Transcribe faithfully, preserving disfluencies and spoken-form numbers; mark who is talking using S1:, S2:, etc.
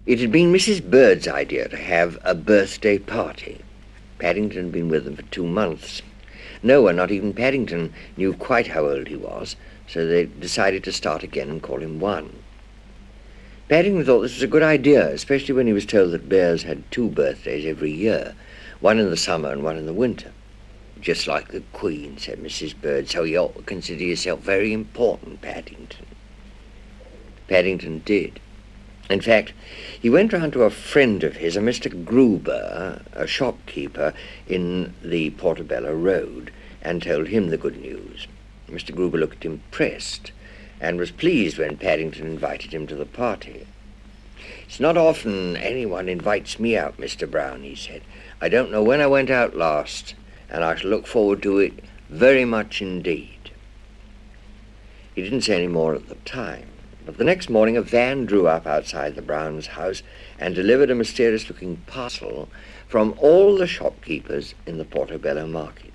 S1: It had been Missus Bird's idea to have a birthday party. Paddington had been with them for two months. No one, not even Paddington, knew quite how old he was, so they decided to start again and call him one. Paddington thought this was a good idea, especially when he was told that bears had two birthdays every year, one in the summer and one in the winter. "Just like the Queen," said Missus Bird, "so you ought to consider yourself very important, Paddington." Paddington did. In fact, he went round to a friend of his, a Mister Gruber, a shopkeeper in the Portobello Road, and told him the good news. Mister Gruber looked impressed, and was pleased when Paddington invited him to the party. "It's not often anyone invites me out, Mister Brown," he said. "I don't know when I went out last, and I shall look forward to it very much indeed." He didn't say any more at the time, but the next morning a van drew up outside the Browns' house and delivered a mysterious-looking parcel from all the shopkeepers in the Portobello market.